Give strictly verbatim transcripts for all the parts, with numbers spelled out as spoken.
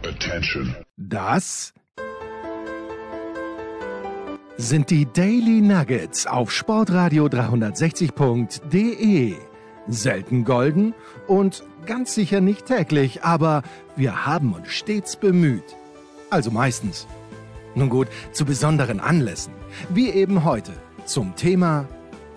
Attention. Das sind die Daily Nuggets auf Sportradio dreihundertsechzig Punkt de. Selten golden und ganz sicher nicht täglich, aber wir haben uns stets bemüht. Also meistens. Nun gut, zu besonderen Anlässen, wie eben heute zum Thema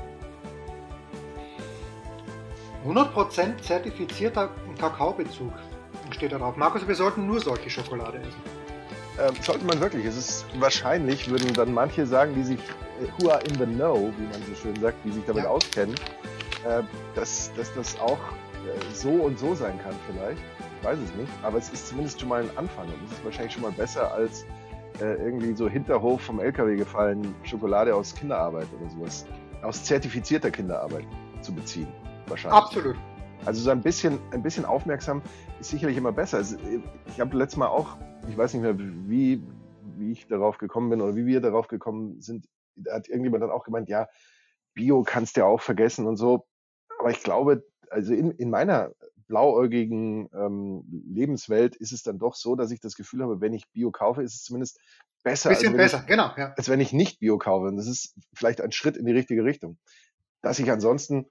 hundert Prozent zertifizierter Kakaobezug steht da drauf. Markus, wir sollten nur solche Schokolade essen. Ähm, sollte man wirklich. Es ist wahrscheinlich, würden dann manche sagen, die sich, äh, who are in the know, wie man so schön sagt, die sich damit Ja. auskennen, äh, dass, dass das auch äh, so und so sein kann vielleicht. Ich weiß es nicht, aber es ist zumindest schon mal ein Anfang. Und es ist wahrscheinlich schon mal besser als äh, irgendwie so Hinterhof vom L K W gefallen Schokolade aus Kinderarbeit oder sowas, aus zertifizierter Kinderarbeit zu beziehen. Wahrscheinlich. Absolut. Also so ein bisschen, ein bisschen aufmerksam ist sicherlich immer besser. Also ich habe letztes Mal auch, ich weiß nicht mehr, wie, wie ich darauf gekommen bin oder wie wir darauf gekommen sind, da hat irgendjemand dann auch gemeint, ja, Bio kannst du ja auch vergessen und so. Aber ich glaube, also in, in meiner blauäugigen ähm, Lebenswelt ist es dann doch so, dass ich das Gefühl habe, wenn ich Bio kaufe, ist es zumindest besser, als Bisschen wenn, besser, ich, genau. Ja. als wenn ich nicht Bio kaufe. Und das ist vielleicht ein Schritt in die richtige Richtung. Dass ich ansonsten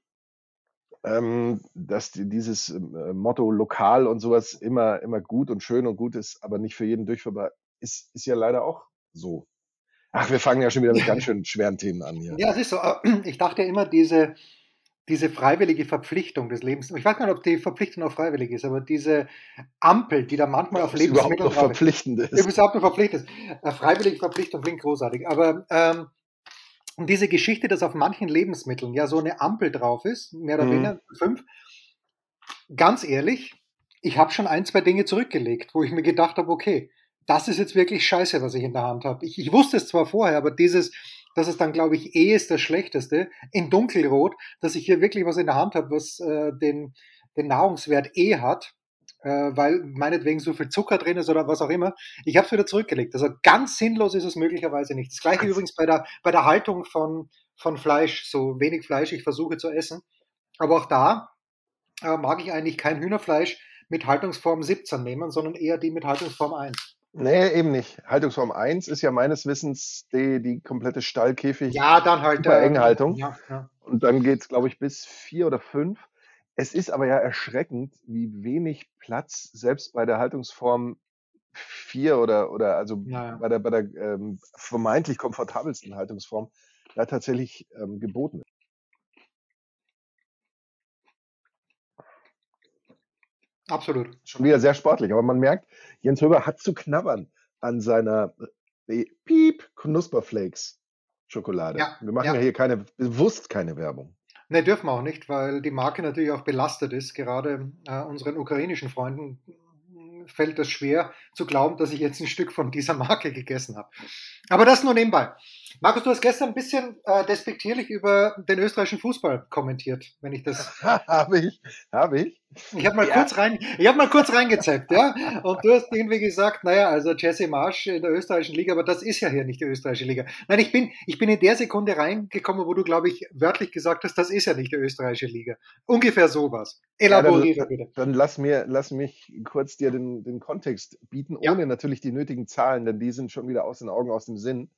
ähm, dass die, dieses äh, Motto lokal und sowas immer, immer gut und schön und gut ist, aber nicht für jeden durchführbar, ist, ist ja leider auch so. Ach, wir fangen ja schon wieder mit ganz schön schweren Themen an hier. Ja, es ist so. Ich dachte immer, diese, diese freiwillige Verpflichtung des Lebens, ich weiß gar nicht, ob die Verpflichtung auch freiwillig ist, aber diese Ampel, die da manchmal auf Ob es überhaupt Lebensmitteln noch drauf ist, verpflichtend ob ist. es überhaupt noch verpflichtet ist. Äh, Freiwillige Verpflichtung klingt großartig, aber ähm, und diese Geschichte, dass auf manchen Lebensmitteln ja so eine Ampel drauf ist, mehr oder Mhm. weniger, fünf, ganz ehrlich, ich habe schon ein, zwei Dinge zurückgelegt, wo ich mir gedacht habe, okay, das ist jetzt wirklich scheiße, was ich in der Hand habe. Ich, ich wusste es zwar vorher, aber dieses, das ist dann, glaube ich, eh ist das Schlechteste, in dunkelrot, dass ich hier wirklich was in der Hand habe, was äh, den, den Nahrungswert eh hat, äh, weil meinetwegen so viel Zucker drin ist oder was auch immer. Ich habe es wieder zurückgelegt. Also ganz sinnlos ist es möglicherweise nicht. Das gleiche übrigens bei der, bei der Haltung von, von Fleisch, so wenig Fleisch ich versuche zu essen. Aber auch da äh, mag ich eigentlich kein Hühnerfleisch mit Haltungsform siebzehn nehmen, sondern eher die mit Haltungsform eins. Nee, eben nicht. Haltungsform eins ist ja meines Wissens die, die komplette Stallkäfig Ja, dann halt. super Äh, Enghaltung. ja, ja. Und dann geht's, glaube ich, bis vier oder fünf. Es ist aber ja erschreckend, wie wenig Platz selbst bei der Haltungsform vier oder, oder also Ja, ja. bei der, bei der ähm, vermeintlich komfortabelsten Haltungsform da tatsächlich ähm, geboten ist. Absolut. Schon wieder sehr sportlich, aber man merkt, Jens Höber hat zu knabbern an seiner äh, Piep Knusperflakes Schokolade. Ja, Wir machen ja ja. hier keine, bewusst keine Werbung. Ne, dürfen wir auch nicht, weil die Marke natürlich auch belastet ist. Gerade äh, unseren ukrainischen Freunden mh, fällt es schwer zu glauben, dass ich jetzt ein Stück von dieser Marke gegessen habe. Aber das nur nebenbei. Markus, du hast gestern ein bisschen äh, despektierlich über den österreichischen Fußball kommentiert, wenn ich das. Habe ich, habe ich. Ich habe mal Ja. kurz rein, ich habe mal kurz reingezappt, ja. Und du hast irgendwie gesagt, naja, also Jesse Marsch in der österreichischen Liga, aber das ist ja hier nicht die österreichische Liga. Nein, ich bin, ich bin in der Sekunde reingekommen, wo du, glaube ich, wörtlich gesagt hast, das ist ja nicht die österreichische Liga. Ungefähr sowas. Ja, dann, Elaboriere bitte. dann lass mir, lass mich kurz dir den, den Kontext bieten, Ja. ohne natürlich die nötigen Zahlen, denn die sind schon wieder aus den Augen, aus dem Sinn.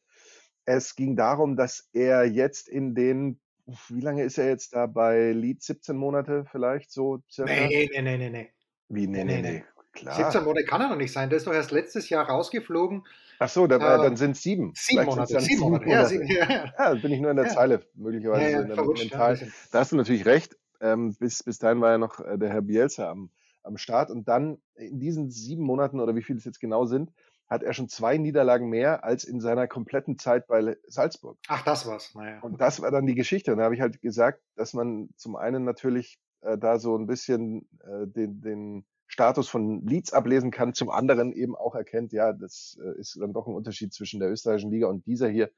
Es ging darum, dass er jetzt in den, wie lange ist er jetzt da bei Leeds? siebzehn Monate vielleicht, so circa? Nee, nee, nee, nee, nee. Wie, nee, Nee, nee, nee, nee, nee. siebzehn klar. Monate kann er noch nicht sein. Der ist doch erst letztes Jahr rausgeflogen. Ach so, da, äh, Äh, dann sind es sieben. sieben Vielleicht sind es Monate, dann sieben sieben Monate. Ja, Monate. sie, ja, ja. Ja, da bin ich nur in der Ja. Zeile, möglicherweise Ja, so ja, in der verrutscht, ja, ein mental. bisschen. Da hast du natürlich recht. Ähm, bis, bis dahin war ja noch äh, der Herr Bielsa am, am Start. Und dann in diesen sieben Monaten oder wie viele es jetzt genau sind, hat er schon zwei Niederlagen mehr als in seiner kompletten Zeit bei Le- Salzburg. Ach, das war's. Naja. Und das war dann die Geschichte. Und da habe ich halt gesagt, dass man zum einen natürlich äh, da so ein bisschen äh, den, den Status von Leeds ablesen kann, zum anderen eben auch erkennt, ja, das äh, ist dann doch ein Unterschied zwischen der österreichischen Liga und dieser hier.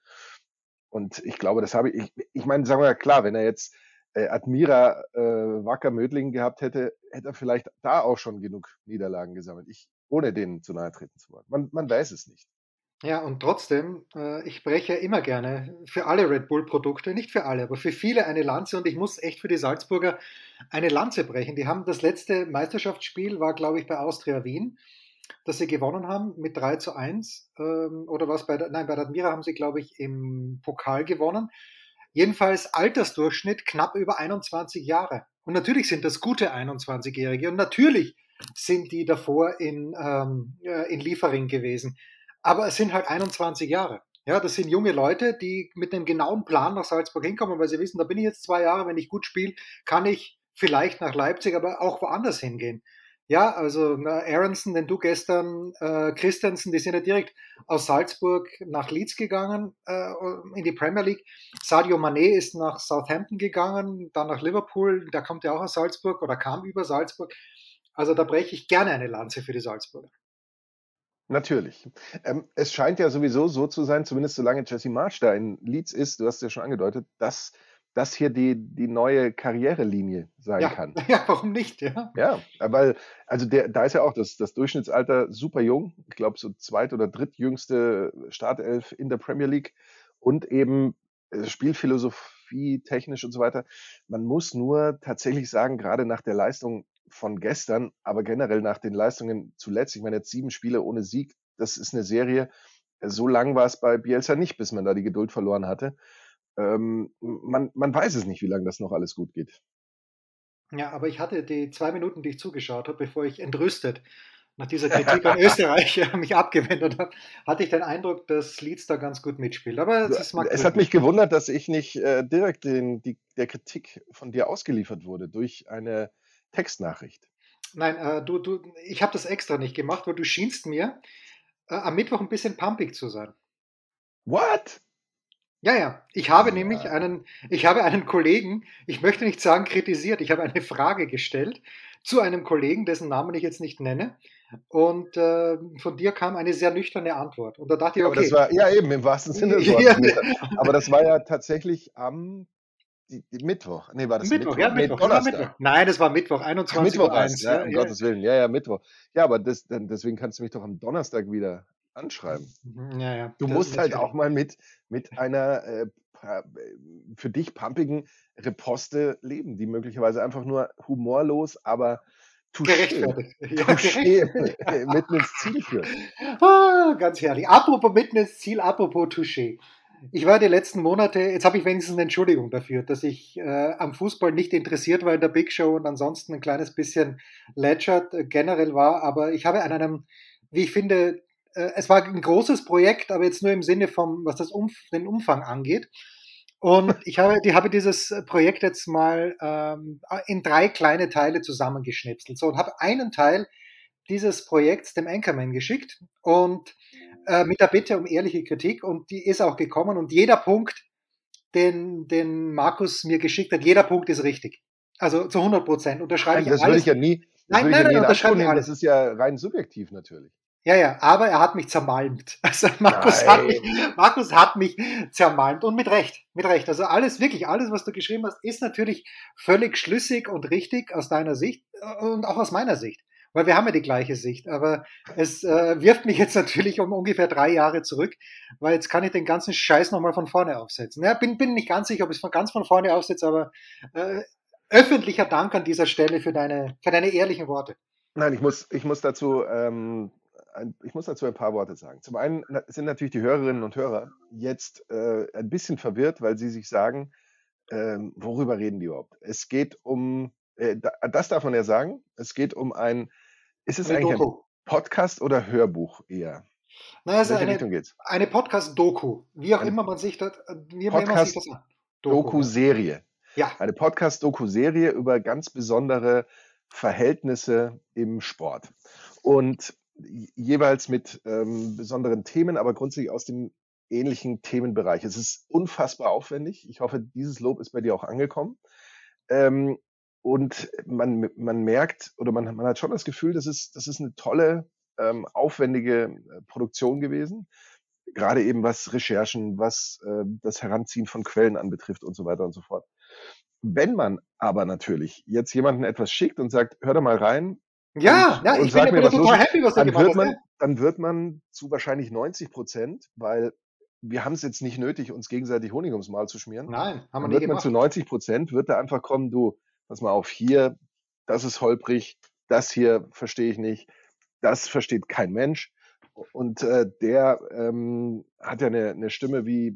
Und ich glaube, das habe ich, ich, ich meine, sagen wir mal klar, wenn er jetzt äh, Admira äh, Wacker Mödling gehabt hätte, hätte er vielleicht da auch schon genug Niederlagen gesammelt, ich, ohne denen zu nahe treten zu wollen. Man, man weiß es nicht. Ja, und trotzdem, äh, ich breche ja immer gerne für alle Red Bull-Produkte, nicht für alle, aber für viele eine Lanze und ich muss echt für die Salzburger eine Lanze brechen. Die haben das letzte Meisterschaftsspiel, war glaube ich bei Austria Wien dass sie gewonnen haben mit drei zu eins. Ähm, oder was bei der, nein, bei der Admira haben sie, glaube ich, im Pokal gewonnen. Jedenfalls Altersdurchschnitt knapp über einundzwanzig Jahre. Und natürlich sind das gute einundzwanzigjährige und natürlich sind die davor in, ähm, äh, in Liefering gewesen. Aber es sind halt einundzwanzig Jahre. Ja, das sind junge Leute, die mit einem genauen Plan nach Salzburg hinkommen, weil sie wissen, da bin ich jetzt zwei Jahre, wenn ich gut spiele, kann ich vielleicht nach Leipzig, aber auch woanders hingehen. Ja, also na, Aronson, den du gestern, äh, Christensen, die sind ja direkt aus Salzburg nach Leeds gegangen, äh, in die Premier League. Sadio Mané ist nach Southampton gegangen, dann nach Liverpool, der kommt ja auch aus Salzburg oder kam über Salzburg. Also da breche ich gerne eine Lanze für die Salzburger. Natürlich. Ähm, es scheint ja sowieso so zu sein, zumindest solange Jesse Marsch da in Leeds ist, du hast es ja schon angedeutet, dass das hier die, die neue Karrierelinie sein Ja, kann. ja, warum nicht? Ja, Ja, weil, also der, da ist ja auch das, das Durchschnittsalter super jung. Ich glaube, so zweit- oder drittjüngste Startelf in der Premier League und eben äh, Spielphilosophie, technisch und so weiter. Man muss nur tatsächlich sagen, gerade nach der Leistung von gestern, aber generell nach den Leistungen zuletzt, ich meine jetzt sieben Spiele ohne Sieg, das ist eine Serie. So lang war es bei Bielsa nicht, bis man da die Geduld verloren hatte. Ähm, man, man weiß es nicht, wie lange das noch alles gut geht. ja, aber ich hatte die zwei Minuten, die ich zugeschaut habe, bevor ich entrüstet nach dieser Kritik an Österreich mich abgewendet habe, hatte ich den Eindruck, dass Leeds da ganz gut mitspielt. Aber das mag Es hat trügen. mich gewundert, dass ich nicht äh, direkt den, die, der Kritik von dir ausgeliefert wurde durch eine Textnachricht. Nein, äh, du, du, ich habe das extra nicht gemacht, weil du schienst mir äh, am Mittwoch ein bisschen pumpig zu sein. What? Ja, ja. Ich habe nämlich Ja. einen, ich habe einen Kollegen, ich möchte nicht sagen kritisiert, ich habe eine Frage gestellt zu einem Kollegen, dessen Namen ich jetzt nicht nenne. Und äh, von dir kam eine sehr nüchterne Antwort. Und da dachte ich, Ja, aber das okay, war, ja eben, im wahrsten Sinne des Wortes ja, nüchtern. Aber das war ja tatsächlich am die, die Mittwoch. Nee, war das Mittwoch, ja, Mittwoch? Nee, Mittwoch, das war Donnerstag. Mittwoch. Nein, das war Mittwoch, Ach, einundzwanzig Mittwoch Uhr war es, eins. ja, Ja, um ja. Gottes Willen. Ja, ja, Mittwoch. Ja, aber das, dann, deswegen kannst du mich doch am Donnerstag wieder anschreiben. Ja, ja, Du das, musst halt auch natürlich. mal mit, mit einer äh, pa- für dich pumpigen Reposte leben, die möglicherweise einfach nur humorlos, aber touché, Gerechtfertigt. Ja, touché gerechtfertigt. mitten ins Ziel führt. Ah, ganz herrlich. Apropos mitten ins Ziel, apropos Touché. Ich war die letzten Monate, jetzt habe ich wenigstens eine Entschuldigung dafür, dass ich äh, am Fußball nicht interessiert war in der Big Show und ansonsten ein kleines bisschen lätschert äh, generell war, aber ich habe an einem, wie ich finde, äh, es war ein großes Projekt, aber jetzt nur im Sinne vom, was das Umf den Umfang angeht. Und ich habe, die habe dieses Projekt jetzt mal ähm, in drei kleine Teile zusammengeschnipselt. So, und habe einen Teil dieses Projekts dem Anchorman geschickt und äh, mit der Bitte um ehrliche Kritik und die ist auch gekommen und jeder Punkt, den, den Markus mir geschickt hat, jeder Punkt ist richtig. Also zu hundert Prozent unterschreibe Nein, ich das würde ich alles. ja nie, das Nein, würde ich nein, ja nie nein, in unterschreibe Anspruch ich nehmen, das alles. ist ja rein subjektiv natürlich. Ja, ja, aber er hat mich zermalmt. Also Markus hat mich, Nein. Markus hat mich zermalmt und mit Recht, mit Recht. Also alles, wirklich alles, was du geschrieben hast, ist natürlich völlig schlüssig und richtig aus deiner Sicht und auch aus meiner Sicht. Weil wir haben ja die gleiche Sicht. Aber es äh, wirft mich jetzt natürlich um ungefähr drei Jahre zurück, weil jetzt kann ich den ganzen Scheiß nochmal von vorne aufsetzen. Ja, bin, bin nicht ganz sicher, ob ich es von ganz von vorne aufsetze, aber äh, öffentlicher Dank an dieser Stelle für deine, für deine ehrlichen Worte. Nein, ich muss, ich muss dazu, ähm, ein, ich muss dazu ein paar Worte sagen. Zum einen na- sind natürlich die Hörerinnen und Hörer jetzt äh, ein bisschen verwirrt, weil sie sich sagen, ähm, worüber reden die überhaupt? Es geht um, äh, da, das darf man ja sagen, es geht um ein, ist es Eine eigentlich ein Doku. Podcast oder Hörbuch eher? Na, es In ist welche eine, Richtung geht's? eine Podcast-Doku. Wie auch Eine immer man sich das, wie immer man sich das an. Doku, ja. Podcast-Doku-Serie. Ja, Eine Podcast-Doku-Serie über ganz besondere Verhältnisse im Sport. Und jeweils mit ähm, besonderen Themen, aber grundsätzlich aus dem ähnlichen Themenbereich. Es ist unfassbar aufwendig. Ich hoffe, dieses Lob ist bei dir auch angekommen. Ähm, und man, man merkt oder man, man hat schon das Gefühl, das ist, das ist eine tolle, ähm, aufwendige äh, Produktion gewesen. Gerade eben was Recherchen, was äh, das Heranziehen von Quellen anbetrifft und so weiter und so fort. Wenn man aber natürlich jetzt jemanden etwas schickt und sagt, hör da mal rein ja, und, ja, und ich bin, sag ja- mir, bin ja was los total ist, happy, was du dann gemacht wird hast. Ja, man, dann wird man zu wahrscheinlich neunzig Prozent, weil wir haben es jetzt nicht nötig, uns gegenseitig Honig ums Maul zu schmieren, nein, haben wir dann nie wird man zu gemacht. neunzig Prozent, wird da einfach kommen, du, pass mal auf, hier, das ist holprig, das hier verstehe ich nicht, das versteht kein Mensch. Und äh, der ähm, hat ja eine, eine Stimme wie,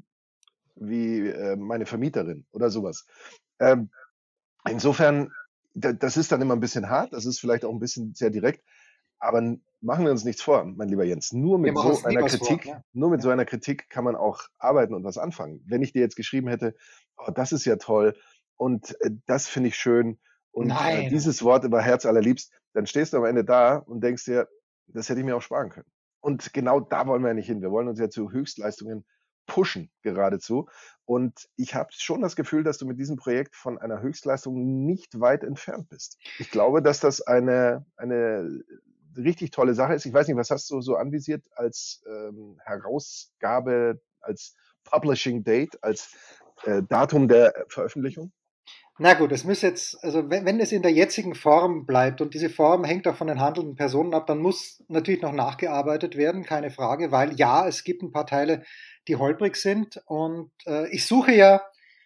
wie äh, meine Vermieterin oder sowas. Ähm, insofern, da, das ist dann immer ein bisschen hart, das ist vielleicht auch ein bisschen sehr direkt, aber n- machen wir uns nichts vor, mein lieber Jens. Nur Wir mit machen so uns nie einer was vor. Kritik, Ja. nur mit so Ja. einer Kritik kann man auch arbeiten und was anfangen. Wenn ich dir jetzt geschrieben hätte, oh, das ist ja toll und äh, das finde ich schön und äh, Nein. dieses Wort über Herz allerliebst, dann stehst du am Ende da und denkst dir, das hätte ich mir auch sparen können. Und genau da wollen wir ja nicht hin. Wir wollen uns ja zu Höchstleistungen pushen geradezu. Und ich habe schon das Gefühl, dass du mit diesem Projekt von einer Höchstleistung nicht weit entfernt bist. Ich glaube, dass das eine, eine richtig tolle Sache ist. Ich weiß nicht, was hast du so anvisiert als ähm, Herausgabe, als Publishing Date, als äh, Datum der Veröffentlichung? Na gut, es muss jetzt, also wenn, wenn es in der jetzigen Form bleibt und diese Form hängt auch von den handelnden Personen ab, dann muss natürlich noch nachgearbeitet werden, keine Frage, weil ja, es gibt ein paar Teile, die holprig sind und äh, ich suche ja,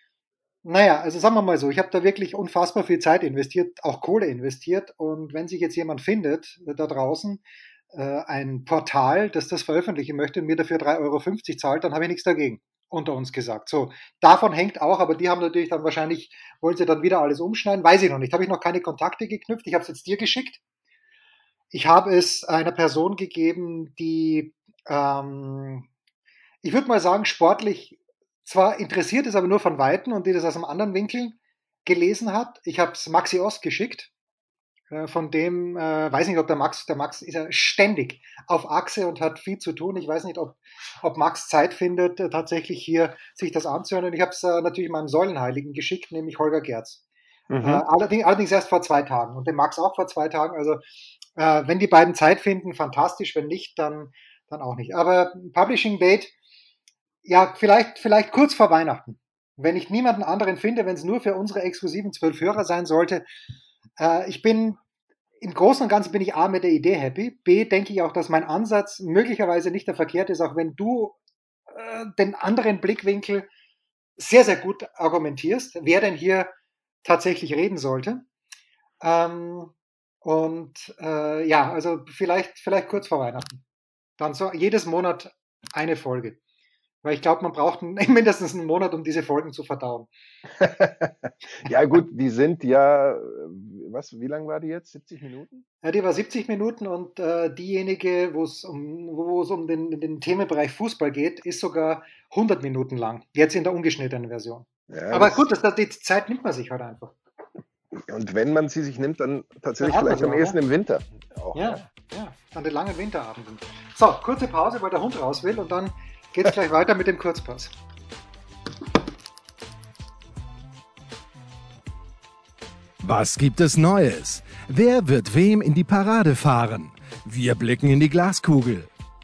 naja, also sagen wir mal so, ich habe da wirklich unfassbar viel Zeit investiert, auch Kohle investiert und wenn sich jetzt jemand findet äh, da draußen, äh, ein Portal, das das veröffentlichen möchte und mir dafür drei Euro fünfzig zahlt, dann habe ich nichts dagegen, unter uns gesagt. So, davon hängt auch, aber die haben natürlich dann wahrscheinlich, wollen sie dann wieder alles umschneiden, weiß ich noch nicht. Habe ich noch keine Kontakte geknüpft, ich habe es jetzt dir geschickt. Ich habe es einer Person gegeben, die, ähm, ich würde mal sagen, sportlich zwar interessiert ist, aber nur von Weitem und die das aus einem anderen Winkel gelesen hat. Ich habe es Maxi Ost geschickt. Äh, Von dem äh, weiß nicht, ob der Max, der Max ist ja ständig auf Achse und hat viel zu tun. Ich weiß nicht, ob, ob Max Zeit findet, äh, tatsächlich hier sich das anzuhören. Und ich habe es äh, natürlich meinem Säulenheiligen geschickt, nämlich Holger Gerz. Äh, Mhm. allerdings, allerdings erst vor zwei Tagen und dem Max auch vor zwei Tagen. Also äh, wenn die beiden Zeit finden, fantastisch. Wenn nicht, dann, dann auch nicht. Aber Publishing Date, ja, vielleicht, vielleicht kurz vor Weihnachten. Wenn ich niemanden anderen finde, wenn es nur für unsere exklusiven zwölf Hörer sein sollte. Äh, ich bin im Großen und Ganzen bin ich A mit der Idee happy. B denke ich auch, dass mein Ansatz möglicherweise nicht der verkehrte ist, auch wenn du äh, den anderen Blickwinkel sehr, sehr gut argumentierst, wer denn hier tatsächlich reden sollte. Ähm, und äh, ja, also vielleicht, vielleicht kurz vor Weihnachten. Dann so jedes Monat eine Folge. Weil ich glaube, man braucht mindestens einen Monat, um diese Folgen zu verdauen. Ja, gut, die sind ja, äh, was, wie lang war die jetzt? siebzig Minuten? Ja, die war siebzig Minuten und äh, diejenige, wo es um, wo es um den, den Themenbereich Fußball geht, ist sogar hundert Minuten lang. Jetzt in der ungeschnittenen Version. Ja, Aber das, gut, das, das, die Zeit nimmt man sich halt einfach. und wenn man sie sich nimmt, dann Dann tatsächlich hat man vielleicht sie am auch, ja? ehesten im Winter auch, Ja, ja. ja, an den langen Winterabenden. So, kurze Pause, weil der Hund raus will und dann geht es gleich weiter mit dem Kurzpass. Was gibt es Neues? Wer wird wem in die Parade fahren? Wir blicken in die Glaskugel.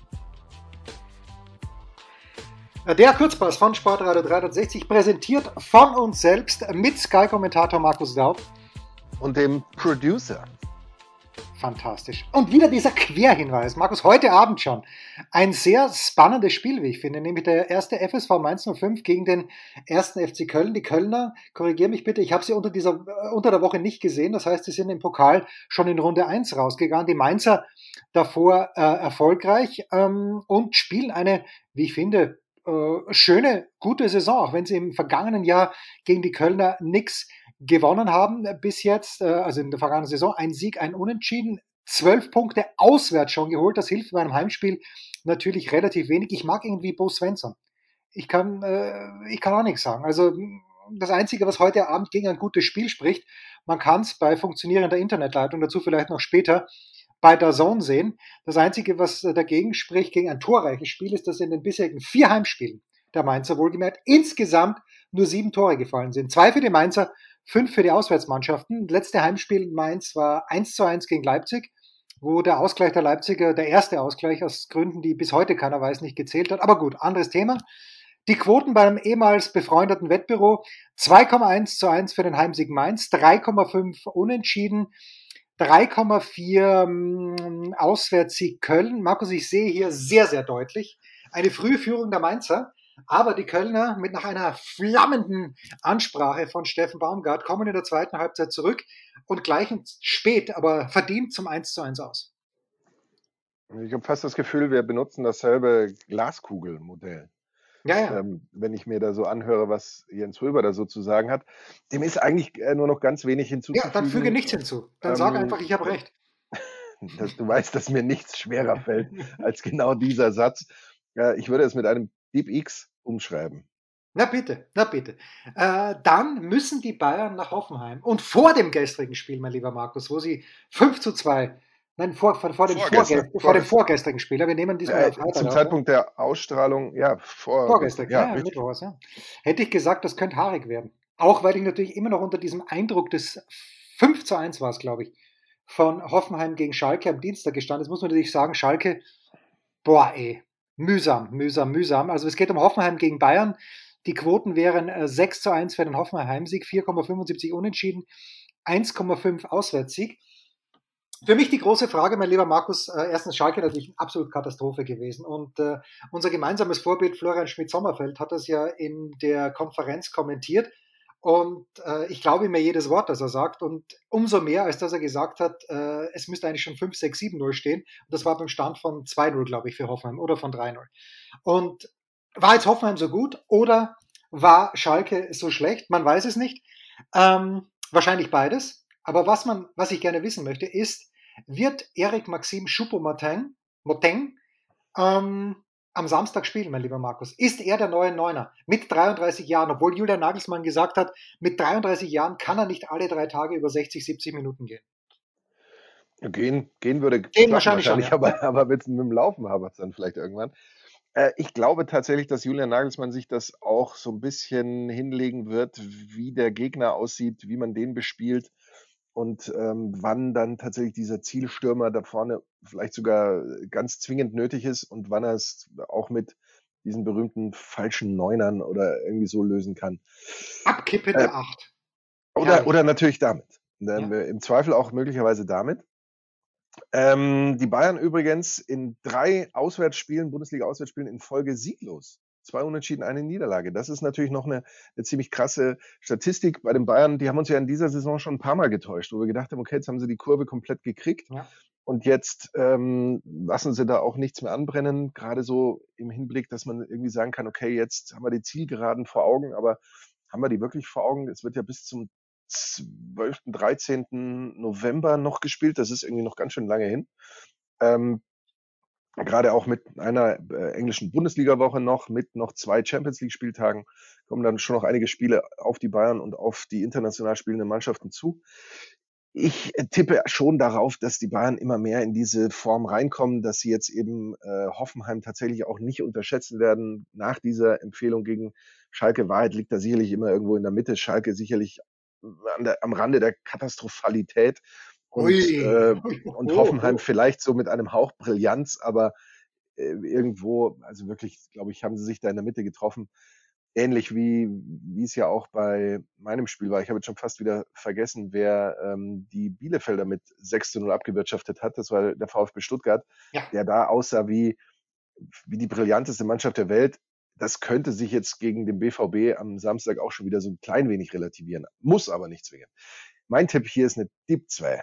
Der Kurzpass von Sportradio dreihundertsechzig, präsentiert von uns selbst mit Sky-Kommentator Markus Daub. Und dem Producer. Fantastisch. Und wieder dieser Querhinweis. Markus, heute Abend schon ein sehr spannendes Spiel, wie ich finde, nämlich der erste F S V Mainz null fünf gegen den ersten F C Köln. Die Kölner, korrigiere mich bitte, ich habe sie unter, dieser, unter der Woche nicht gesehen. Das heißt, sie sind im Pokal schon in Runde eins rausgegangen. Die Mainzer davor äh, erfolgreich ähm, und spielen eine, wie ich finde, äh, schöne, gute Saison, auch wenn sie im vergangenen Jahr gegen die Kölner nichts gewonnen haben bis jetzt, äh, also in der vergangenen Saison, ein Sieg, ein Unentschieden, zwölf Punkte auswärts schon geholt. Das hilft bei einem Heimspiel natürlich relativ wenig. Ich mag irgendwie Bo Svensson. Ich kann, äh, ich kann auch nichts sagen. Also das Einzige, was heute Abend gegen ein gutes Spiel spricht, man kann es bei funktionierender Internetleitung, dazu vielleicht noch später, bei der Zone sehen. Das Einzige, was dagegen spricht, gegen ein torreiches Spiel, ist, dass in den bisherigen vier Heimspielen der Mainzer wohlgemerkt insgesamt nur sieben Tore gefallen sind. Zwei für die Mainzer, fünf für die Auswärtsmannschaften. Das letzte Heimspiel in Mainz war eins zu eins gegen Leipzig, wo der Ausgleich der Leipziger, der erste Ausgleich aus Gründen, die bis heute keiner weiß, nicht gezählt hat. Aber gut, anderes Thema. Die Quoten beim ehemals befreundeten Wettbüro: zwei Komma eins zu eins für den Heimsieg Mainz, drei Komma fünf unentschieden, drei Komma vier mm, Auswärtssieg Köln. Markus, ich sehe hier sehr, sehr deutlich eine frühe Führung der Mainzer. Aber die Kölner mit nach einer flammenden Ansprache von Steffen Baumgart kommen in der zweiten Halbzeit zurück und gleichen spät, aber verdient zum eins zu eins aus. Ich habe fast das Gefühl, wir benutzen dasselbe Glaskugelmodell. Ja, ja. Ähm, wenn ich mir da so anhöre, was Jens Röber da so zu sagen hat. Dem ist eigentlich äh, nur noch ganz wenig Ja, dann füge hinzuzufügen. nichts hinzu. Dann sag einfach, Ähm, ich habe recht. dass du weißt, dass mir nichts schwerer fällt als genau dieser Satz. Äh, ich würde es mit einem Deep X umschreiben. Na bitte, na bitte. Äh, dann müssen die Bayern nach Hoffenheim. Und vor dem gestrigen Spiel, mein lieber Markus, wo sie fünf zu zwei, nein, vor, vor, vor, dem, Vorgestern, Vorgest, vor dem vorgestern. vorgestrigen Spiel, ja, wir nehmen diesmal Äh, am Freitag zum auf, ja? Zeitpunkt der Ausstrahlung, ja, vorgestern. Vorgestern, Ja, ja, ja, richtig. Mittwoch war's, ja. Hätte ich gesagt, das könnte haarig werden. Auch weil ich natürlich immer noch unter diesem Eindruck des fünf zu eins war es, glaube ich, von Hoffenheim gegen Schalke am Dienstag gestanden. Jetzt muss man natürlich sagen, Schalke, boah, ey, mühsam, mühsam, mühsam. Also es geht um Hoffenheim gegen Bayern. Die Quoten wären äh, sechs zu eins für den Hoffenheim Heimsieg, vier Komma fünfundsiebzig Unentschieden, eins Komma fünf Auswärtssieg. Für mich die große Frage, mein lieber Markus, äh, erstens Schalke natürlich eine absolute Katastrophe gewesen. Und äh, unser gemeinsames Vorbild Florian Schmidt-Sommerfeld hat das ja in der Konferenz kommentiert. Und äh, ich glaube mir jedes Wort, das er sagt. Und umso mehr, als dass er gesagt hat, äh, es müsste eigentlich schon fünf, sechs, sieben null stehen. Und das war beim Stand von zwei null, glaube ich, für Hoffenheim oder von drei null. Und war jetzt Hoffenheim so gut oder war Schalke so schlecht? Man weiß es nicht. Ähm, wahrscheinlich beides. Aber was man, was ich gerne wissen möchte, ist, wird Erik Maxim Choupo-Moting Moting, ähm, am Samstag spielen, mein lieber Markus? Ist er der neue Neuner mit dreiunddreißig Jahren, obwohl Julian Nagelsmann gesagt hat, mit dreiunddreißig Jahren kann er nicht alle drei Tage über sechzig, siebzig Minuten gehen? Gehen, gehen würde Den klappen wahrscheinlich schon, wahrscheinlich, ja. aber, aber mit, mit dem Laufen hapert es dann vielleicht irgendwann. Äh, ich glaube tatsächlich, dass Julian Nagelsmann sich das auch so ein bisschen hinlegen wird, wie der Gegner aussieht, wie man den bespielt und ähm, wann dann tatsächlich dieser Zielstürmer da vorne vielleicht sogar ganz zwingend nötig ist und wann er es auch mit diesen berühmten falschen Neunern oder irgendwie so lösen kann. Äh, Abkippende Acht. oder, Herrlich. oder natürlich damit. Ähm, Ja. Im Zweifel auch möglicherweise damit. Ähm, die Bayern übrigens in drei Auswärtsspielen, Bundesliga-Auswärtsspielen in Folge sieglos. Zwei Unentschieden, eine Niederlage. Das ist natürlich noch eine, eine ziemlich krasse Statistik bei den Bayern. Die haben uns ja in dieser Saison schon ein paar Mal getäuscht, wo wir gedacht haben, okay, jetzt haben sie die Kurve komplett gekriegt Ja. und jetzt ähm, lassen sie da auch nichts mehr anbrennen. Gerade so im Hinblick, dass man irgendwie sagen kann, okay, jetzt haben wir die Zielgeraden vor Augen, aber haben wir die wirklich vor Augen? Es wird ja bis zum zwölften, dreizehnten November noch gespielt. Das ist irgendwie noch ganz schön lange hin. Ähm, Gerade auch mit einer äh, englischen Bundesliga-Woche noch, mit noch zwei Champions League-Spieltagen, kommen dann schon noch einige Spiele auf die Bayern und auf die international spielenden Mannschaften zu. Ich äh, tippe schon darauf, dass die Bayern immer mehr in diese Form reinkommen, dass sie jetzt eben äh, Hoffenheim tatsächlich auch nicht unterschätzen werden. Nach dieser Empfehlung gegen Schalke, Wahrheit liegt da sicherlich immer irgendwo in der Mitte. Schalke sicherlich an der, am Rande der Katastrophalität und, Ui. äh, Ui. und Oh, Hoffenheim oh. vielleicht so mit einem Hauch Brillanz, aber äh, irgendwo, also wirklich, glaube ich, haben sie sich da in der Mitte getroffen. Ähnlich wie, wie es ja auch bei meinem Spiel war. Ich habe jetzt schon fast wieder vergessen, wer ähm, die Bielefelder mit sechs zu null abgewirtschaftet hat. Das war der VfB Stuttgart, Ja. der da aussah wie, wie die brillanteste Mannschaft der Welt. Das könnte sich jetzt gegen den B V B am Samstag auch schon wieder so ein klein wenig relativieren. Muss aber nicht zwingen. Mein Tipp hier ist eine Tipp zwei.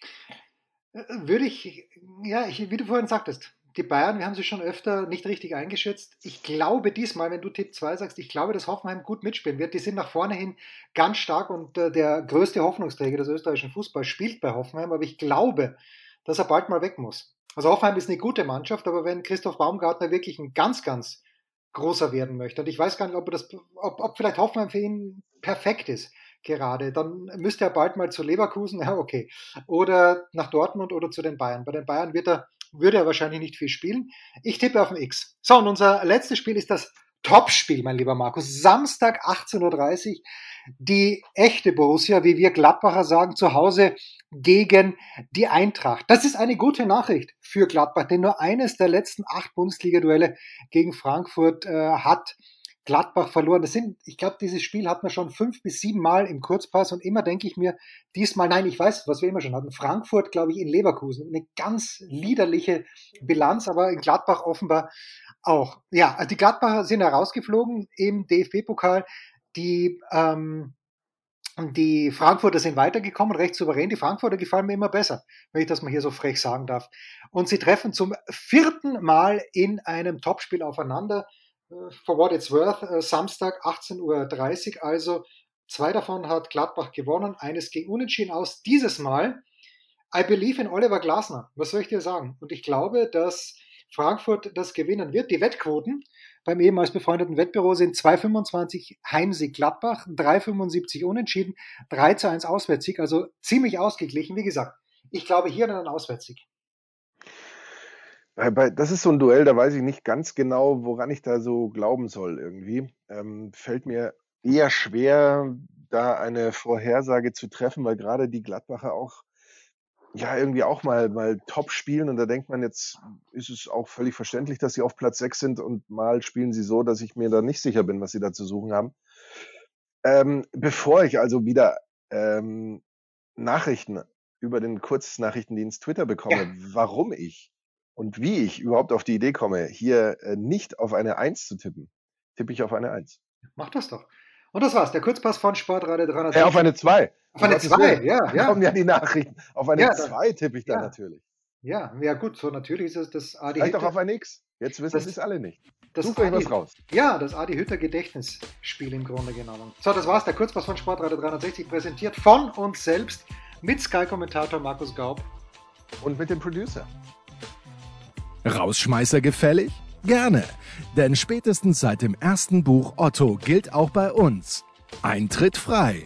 Äh, Würde ich, ja, ich, wie du vorhin sagtest, die Bayern, wir haben sie schon öfter nicht richtig eingeschätzt. Ich glaube diesmal, wenn du Tipp zwei sagst, ich glaube, dass Hoffenheim gut mitspielen wird. Die sind nach vorne hin ganz stark und äh, der größte Hoffnungsträger des österreichischen Fußballs spielt bei Hoffenheim, aber ich glaube, dass er bald mal weg muss. Also Hoffenheim ist eine gute Mannschaft, aber wenn Christoph Baumgartner wirklich ein ganz, ganz großer werden möchte, und ich weiß gar nicht, ob, er das, ob, ob vielleicht Hoffenheim für ihn perfekt ist gerade, dann müsste er bald mal zu Leverkusen, ja okay, oder nach Dortmund oder zu den Bayern. Bei den Bayern wird er, würde er wahrscheinlich nicht viel spielen. Ich tippe auf ein X. So, und unser letztes Spiel ist das Topspiel, mein lieber Markus. Samstag achtzehn Uhr dreißig, die echte Borussia, wie wir Gladbacher sagen, zu Hause gegen die Eintracht. Das ist eine gute Nachricht für Gladbach, denn nur eines der letzten acht Bundesliga-Duelle gegen Frankfurt äh, hat Gladbach verloren. Das sind, ich glaube, dieses Spiel hat man schon fünf bis sieben Mal im Kurzpass und immer denke ich mir, diesmal, nein, ich weiß, was wir immer schon hatten. Frankfurt, glaube ich, in Leverkusen. Eine ganz liederliche Bilanz, aber in Gladbach offenbar auch. Ja, die Gladbacher sind herausgeflogen im D F B-Pokal. Die ähm, Und die Frankfurter sind weitergekommen, recht souverän. Die Frankfurter gefallen mir immer besser, wenn ich das mal hier so frech sagen darf. Und sie treffen zum vierten Mal in einem Topspiel aufeinander. For what it's worth, Samstag achtzehn Uhr dreißig. Also zwei davon hat Gladbach gewonnen, eines ging unentschieden aus. Dieses Mal, I believe in Oliver Glasner. Was soll ich dir sagen? Und ich glaube, dass Frankfurt das gewinnen wird. Die Wettquoten beim ehemals befreundeten Wettbüro sind zwei Komma fünfundzwanzig Heimsieg Gladbach, drei Komma fünfundsiebzig Unentschieden, drei zu eins Auswärtssieg, also ziemlich ausgeglichen. Wie gesagt, ich glaube hier an einen Auswärtssieg. Das ist so ein Duell, da weiß ich nicht ganz genau, woran ich da so glauben soll irgendwie. Ähm, fällt mir eher schwer, da eine Vorhersage zu treffen, weil gerade die Gladbacher auch ja irgendwie auch mal, mal top spielen und da denkt man, jetzt ist es auch völlig verständlich, dass sie auf Platz sechs sind und mal spielen sie so, dass ich mir da nicht sicher bin, was sie da zu suchen haben. Ähm, bevor ich also wieder ähm, Nachrichten über den Kurznachrichtendienst Twitter bekomme, Ja. warum ich und wie ich überhaupt auf die Idee komme, hier äh, nicht auf eine eins zu tippen, tippe ich auf eine eins. Mach das doch. Und das war's, der Kurzpass von Sportradio dreihundertsechzig. Äh, auf eine zwei. Auf eine zwei, ja, Da ja. kommen ja die Nachrichten. Auf eine Ja, zwei da, tippe ich da ja. natürlich. Ja, ja gut, so natürlich ist es das Adi Vielleicht auch Hütter. auf ein X. Jetzt wissen Das- sie es alle nicht. Das Sucht euch Adi, was raus. Ja, das Adi Hütter Gedächtnisspiel im Grunde genommen. So, das war's, der Kurzpass von Sportradio dreihundertsechzig, präsentiert von uns selbst mit Sky-Kommentator Markus Gaub. Und mit dem Producer. Rausschmeißer gefällig? Gerne, denn spätestens seit dem ersten Buch Otto gilt auch bei uns: Eintritt frei.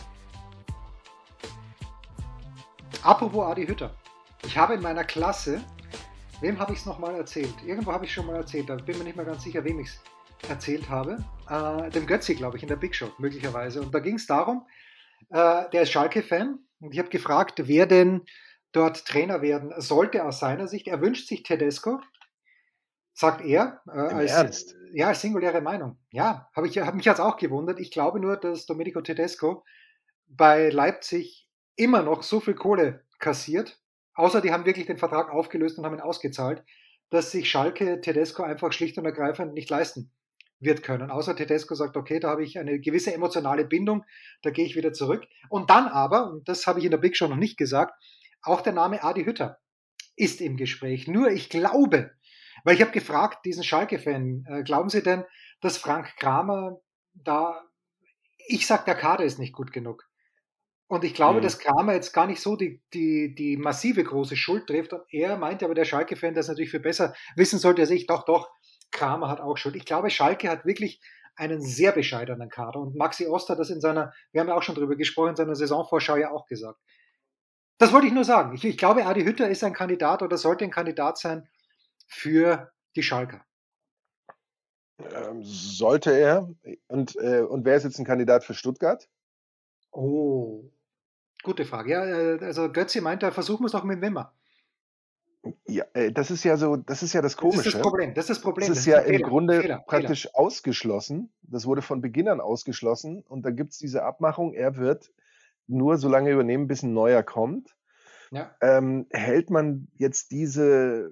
Apropos Adi Hütter. Ich habe in meiner Klasse, wem habe ich es nochmal erzählt? Irgendwo habe ich schon mal erzählt, da bin mir nicht mehr ganz sicher, wem ich es erzählt habe. Äh, dem Götzi, glaube ich, in der Big Show möglicherweise. Und da ging es darum, äh, der ist Schalke-Fan und ich habe gefragt, wer denn dort Trainer werden sollte aus seiner Sicht. Er wünscht sich Tedesco, sagt er. Äh, Im als, Ernst? Ja, als singuläre Meinung. Ja, habe ich hab mich jetzt auch gewundert. Ich glaube nur, dass Domenico Tedesco bei Leipzig immer noch so viel Kohle kassiert, außer die haben wirklich den Vertrag aufgelöst und haben ihn ausgezahlt, dass sich Schalke Tedesco einfach schlicht und ergreifend nicht leisten wird können. Außer Tedesco sagt, okay, da habe ich eine gewisse emotionale Bindung, da gehe ich wieder zurück. Und dann aber, und das habe ich in der Big Show noch nicht gesagt, auch der Name Adi Hütter ist im Gespräch. Nur ich glaube, weil ich habe gefragt, diesen Schalke-Fan, äh, glauben Sie denn, dass Frank Kramer da, ich sag, der Kader ist nicht gut genug. Und ich glaube, Mhm. dass Kramer jetzt gar nicht so die, die, die massive große Schuld trifft. Und er meinte aber, der Schalke-Fan, das natürlich viel besser wissen sollte, er sich, doch, doch, Kramer hat auch Schuld. Ich glaube, Schalke hat wirklich einen sehr bescheidenen Kader. Und Maxi Oster hat das in seiner, wir haben ja auch schon drüber gesprochen, in seiner Saisonvorschau ja auch gesagt. Das wollte ich nur sagen. Ich, ich glaube, Adi Hütter ist ein Kandidat oder sollte ein Kandidat sein für die Schalker. Ähm, sollte er. Und, äh, und wer ist jetzt ein Kandidat für Stuttgart? Oh, gute Frage. Ja, äh, also Götzi meinte, versuchen wir es doch mit Wimmer. Ja, äh, das ist ja so, das ist ja das Das ist das Komische. Problem. Das ist das Problem. Das Das ist ist ja ein im Fehler. Grunde Fehler. Fehler. praktisch ausgeschlossen. Das wurde von Beginn an ausgeschlossen. Und da gibt es diese Abmachung, er wird nur so lange übernehmen, bis ein neuer kommt. Ja. Ähm, hält man jetzt diese,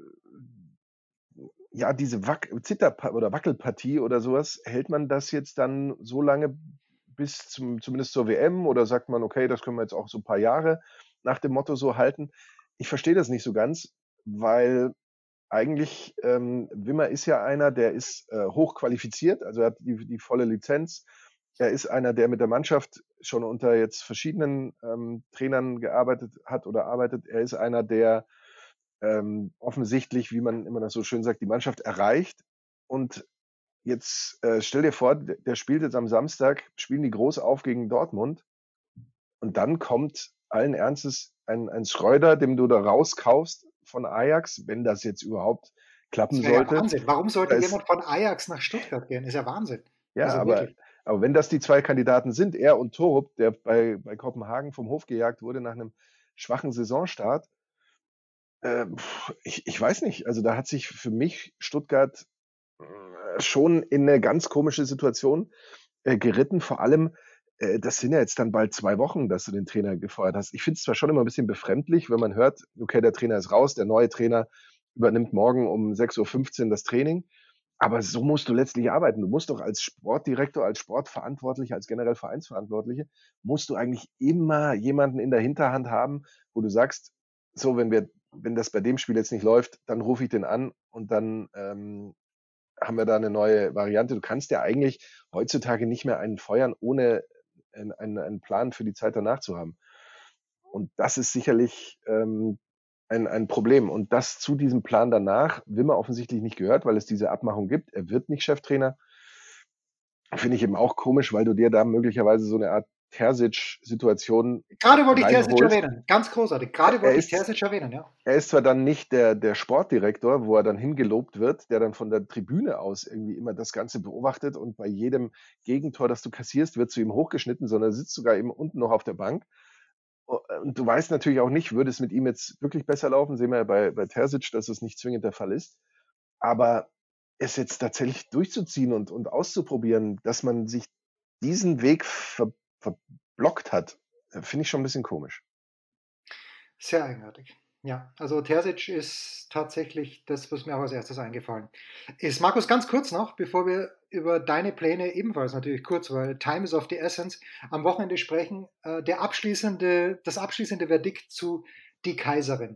ja, diese Wack Zitter- oder Wackelpartie oder sowas, hält man das jetzt dann so lange bis zum, zumindest zur W M, oder sagt man, okay, das können wir jetzt auch so ein paar Jahre nach dem Motto so halten? Ich verstehe das nicht so ganz, weil eigentlich, ähm, Wimmer ist ja einer, der ist äh, hochqualifiziert, also er hat die, die volle Lizenz. Er ist einer, der mit der Mannschaft schon unter jetzt verschiedenen ähm, Trainern gearbeitet hat oder arbeitet. Er ist einer, der ähm, offensichtlich, wie man immer das so schön sagt, die Mannschaft erreicht. Und jetzt äh, stell dir vor, der, der spielt jetzt am Samstag, spielen die groß auf gegen Dortmund. Und dann kommt allen Ernstes ein, ein Schreuder, dem du da rauskaufst von Ajax, wenn das jetzt überhaupt klappen Das wäre ja sollte. Wahnsinn. Warum sollte Da ist- jemand von Ajax nach Stuttgart gehen? Ist ja Wahnsinn. Ja, Also aber, wirklich. aber wenn das die zwei Kandidaten sind, er und Torup, der bei, bei Kopenhagen vom Hof gejagt wurde nach einem schwachen Saisonstart, äh, pf, ich, ich weiß nicht. Also da hat sich für mich Stuttgart äh, schon in eine ganz komische Situation äh, geritten. Vor allem, äh, das sind ja jetzt dann bald zwei Wochen, dass du den Trainer gefeuert hast. Ich finde es zwar schon immer ein bisschen befremdlich, wenn man hört, okay, der Trainer ist raus, der neue Trainer übernimmt morgen um sechs Uhr fünfzehn das Training. Aber so musst du letztlich arbeiten. Du musst doch als Sportdirektor, als Sportverantwortlicher, als generell Vereinsverantwortliche, musst du eigentlich immer jemanden in der Hinterhand haben, wo du sagst, so, wenn wir, wenn das bei dem Spiel jetzt nicht läuft, dann rufe ich den an und dann ähm, haben wir da eine neue Variante. Du kannst ja eigentlich heutzutage nicht mehr einen feuern, ohne einen, einen, einen Plan für die Zeit danach zu haben. Und das ist sicherlich ähm, ein, ein Problem. Und das zu diesem Plan danach, Wimmer offensichtlich nicht gehört, weil es diese Abmachung gibt. Er wird nicht Cheftrainer. Finde ich eben auch komisch, weil du dir da möglicherweise so eine Art Terzic-Situation Gerade wollte ich Terzic reinholst. erwähnen. Ganz großartig. Gerade Er wollte ich ist, Terzic erwähnen, ja. er ist zwar dann nicht der, der Sportdirektor, wo er dann hingelobt wird, der dann von der Tribüne aus irgendwie immer das Ganze beobachtet und bei jedem Gegentor, das du kassierst, wird zu ihm hochgeschnitten, sondern er sitzt sogar eben unten noch auf der Bank. Und du weißt natürlich auch nicht, würde es mit ihm jetzt wirklich besser laufen? Sehen wir ja bei, bei Terzic, dass es nicht zwingend der Fall ist. Aber es jetzt tatsächlich durchzuziehen und, und auszuprobieren, dass man sich diesen Weg ver, verblockt hat, finde ich schon ein bisschen komisch. Sehr eigenartig. Ja, also Terzic ist tatsächlich das, was mir auch als erstes eingefallen ist. Markus, ganz kurz noch, bevor wir über deine Pläne ebenfalls natürlich kurz, weil Time is of the Essence, am Wochenende sprechen, äh, der abschließende, das abschließende Verdikt zu Die Kaiserin.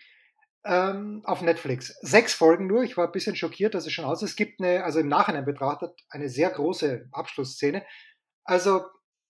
Ähm, auf Netflix. Sechs Folgen nur. Ich war ein bisschen schockiert, dass es schon aus ist. Es gibt eine, also im Nachhinein betrachtet, eine sehr große Abschlussszene. Also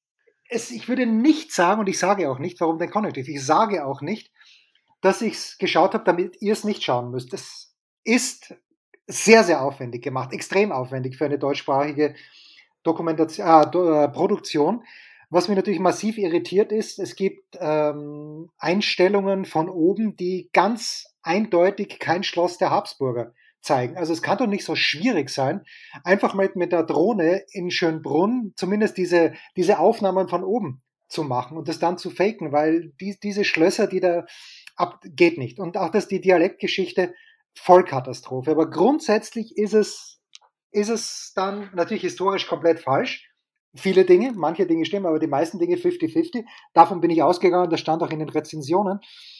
es, ich würde nicht sagen, und ich sage auch nicht, warum denn Konjunktiv, ich sage auch nicht, dass ich es geschaut habe, damit ihr es nicht schauen müsst. Es ist sehr, sehr aufwendig gemacht, extrem aufwendig für eine deutschsprachige Dokumentation, äh, Produktion. Was mich natürlich massiv irritiert ist, es gibt ähm, Einstellungen von oben, die ganz eindeutig kein Schloss der Habsburger zeigen. Also es kann doch nicht so schwierig sein, einfach mal mit der Drohne in Schönbrunn zumindest diese, diese Aufnahmen von oben zu machen und das dann zu faken, weil die, diese Schlösser, die da ab, geht nicht. Und auch das die Dialektgeschichte, Vollkatastrophe. Aber grundsätzlich ist es, ist es dann natürlich historisch komplett falsch. Viele Dinge, manche Dinge stimmen, aber die meisten Dinge fünfzig fünfzig. Davon bin ich ausgegangen, das stand auch in den Rezensionen.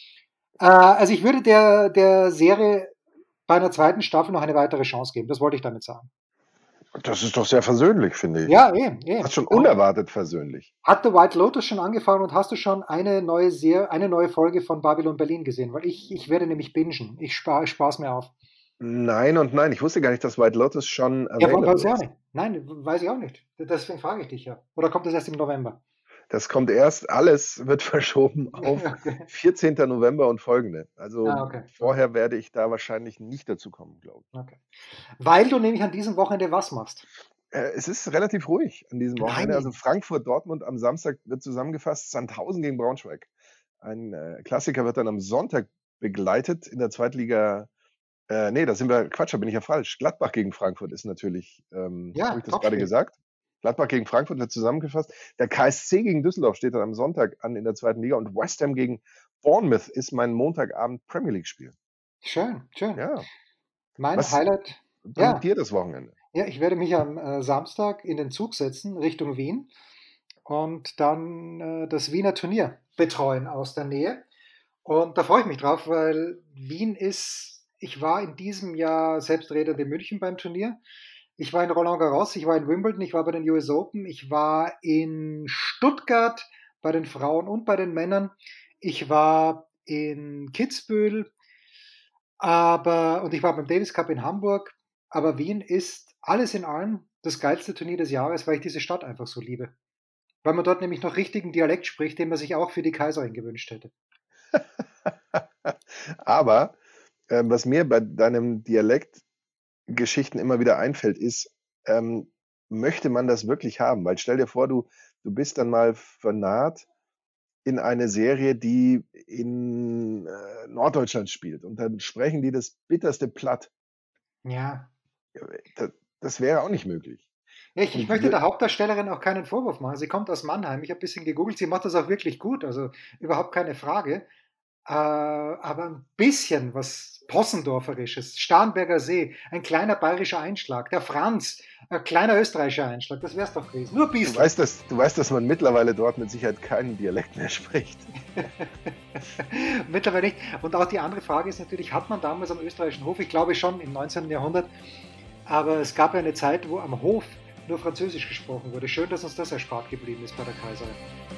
Äh, also ich würde der, der Serie bei einer zweiten Staffel noch eine weitere Chance geben. Das wollte ich damit sagen. Das ist doch sehr versöhnlich, finde ich. Ja, eh, eh. Das ist schon unerwartet versöhnlich. Hat The White Lotus schon angefangen und hast du schon eine neue Serie, eine neue Folge von Babylon Berlin gesehen? Weil ich, ich werde nämlich bingen. Ich spare Spaß mir auf. Nein und nein. Ich wusste gar nicht, dass White Lotus schon Ja, available weiß ich auch ist. nicht. Nein, weiß ich auch nicht. Deswegen frage ich dich ja. Oder kommt das erst im November? Das kommt erst, alles wird verschoben auf Okay. vierzehnten November und folgende. Also Ah, okay. vorher werde ich da wahrscheinlich nicht dazu kommen, glaube ich. Okay. Weil du nämlich an diesem Wochenende was machst. Äh, es ist relativ ruhig an diesem Wochenende. Nein. Also Frankfurt, Dortmund am Samstag wird zusammengefasst, Sandhausen gegen Braunschweig. Ein äh, Klassiker wird dann am Sonntag begleitet in der Zweitliga. Äh, nee, da sind wir, Quatsch, da bin ich ja falsch. Gladbach gegen Frankfurt ist natürlich, ähm, Ja, habe ich das gerade Topspiel. gesagt? Gladbach gegen Frankfurt wird zusammengefasst. Der K S C gegen Düsseldorf steht dann am Sonntag an in der zweiten Liga und West Ham gegen Bournemouth ist mein Montagabend Premier League Spiel. Schön, schön. Ja. Mein Was Highlight. bringt Ja, dir das Wochenende? ja, ich werde mich am äh, Samstag in den Zug setzen Richtung Wien und dann äh, das Wiener Turnier betreuen aus der Nähe. Und da freue ich mich drauf, weil Wien ist, ich war in diesem Jahr selbstredend in München beim Turnier. Ich war in Roland Garros, ich war in Wimbledon, ich war bei den U S Open, ich war in Stuttgart bei den Frauen und bei den Männern. Ich war in Kitzbühel, aber, und ich war beim Davis Cup in Hamburg. Aber Wien ist alles in allem das geilste Turnier des Jahres, weil ich diese Stadt einfach so liebe. Weil man dort nämlich noch richtigen Dialekt spricht, den man sich auch für die Kaiserin gewünscht hätte. Aber ähm, was mir bei deinem Dialektgeschichten immer wieder einfällt, ist, ähm, möchte man das wirklich haben? Weil stell dir vor, du, du bist dann mal vernarrt in eine Serie, die in äh, Norddeutschland spielt und dann sprechen die das bitterste Platt. Ja. Das, das wäre auch nicht möglich. Ja, ich, ich Und möchte wir, der Hauptdarstellerin auch keinen Vorwurf machen. Sie kommt aus Mannheim. Ich habe ein bisschen gegoogelt. Sie macht das auch wirklich gut. Also überhaupt keine Frage. Äh, aber ein bisschen was Possendorferisches. Starnberger See, ein kleiner bayerischer Einschlag. Der Franz, ein kleiner österreichischer Einschlag. Das wäre es doch gewesen. Nur ein du, bisschen. weißt, dass, du weißt, dass man mittlerweile dort mit Sicherheit keinen Dialekt mehr spricht. Mittlerweile nicht. Und auch die andere Frage ist natürlich, hat man damals am österreichischen Hof, ich glaube schon im neunzehnten Jahrhundert, Aber es gab ja eine Zeit, wo am Hof nur Französisch gesprochen wurde. Schön, dass uns das erspart geblieben ist bei der Kaiserin.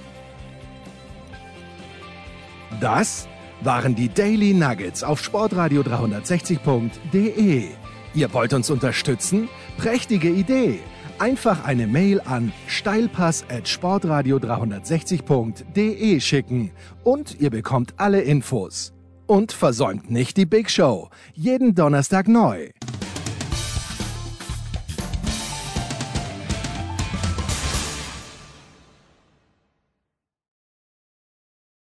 Das waren die Daily Nuggets auf sportradio dreihundertsechzig punkt de. Ihr wollt uns unterstützen? Prächtige Idee! Einfach eine Mail an steilpass at sportradio dreihundertsechzig punkt de schicken und ihr bekommt alle Infos. Und versäumt nicht die Big Show. Jeden Donnerstag neu.